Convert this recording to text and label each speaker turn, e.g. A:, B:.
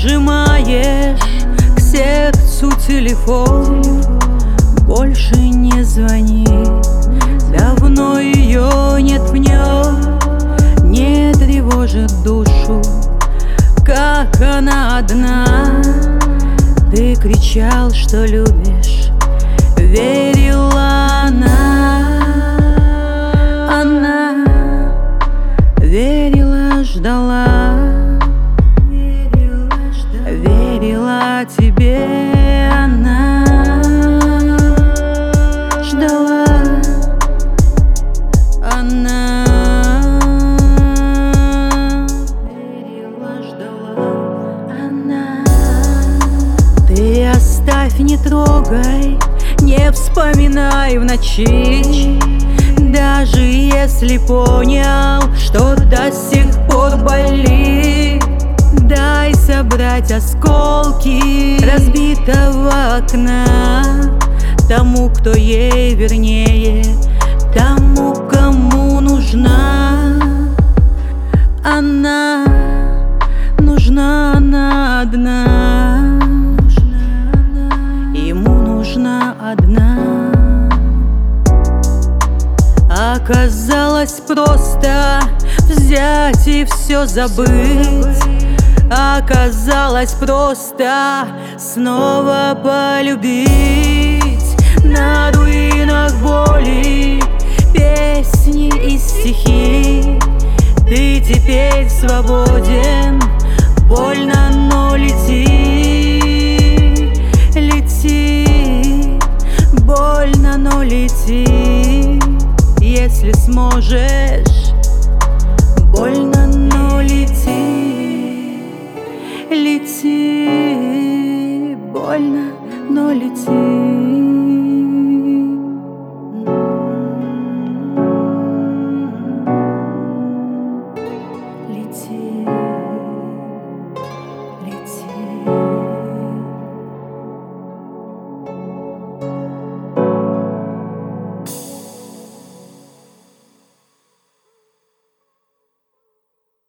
A: прижимаешь к сердцу телефон. Больше не звони, давно ее нет в нем. Не тревожит душу, как она одна. Ты кричал, что любишь, верила она верила, ждала, верила тебе она, ждала она, верила, ждала она. Ты оставь, не трогай, не вспоминай в ночи. Даже если понял, что до сих пор болит, дай собрать осколки разбитого окна тому, кто ей вернее, тому, кому нужна она. Нужна она одна, ему нужна одна. Оказалось просто взять и все забыть. Оказалось просто снова полюбить. На руинах боли песни и стихи. Ты теперь свободен, больно, но лети, лети, больно, но лети. Если сможешь, больно, но лети, лети, больно, но лети.